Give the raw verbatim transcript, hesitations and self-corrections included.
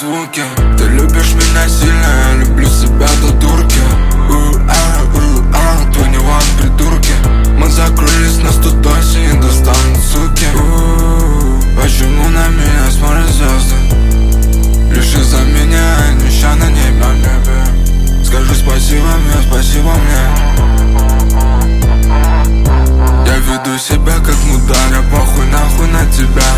звуки. Ты любишь меня сильно, я люблю себя до дурки. У-а, у-а, твой ван придурки. Мы закрылись, нас тут осень, достанут суки. У-у-у, почему на меня смотрят звезды? Лишь из-за меня они ща на небе, небе. Скажи спасибо мне, спасибо мне. Я веду себя как мудак, я похуй нахуй на тебя.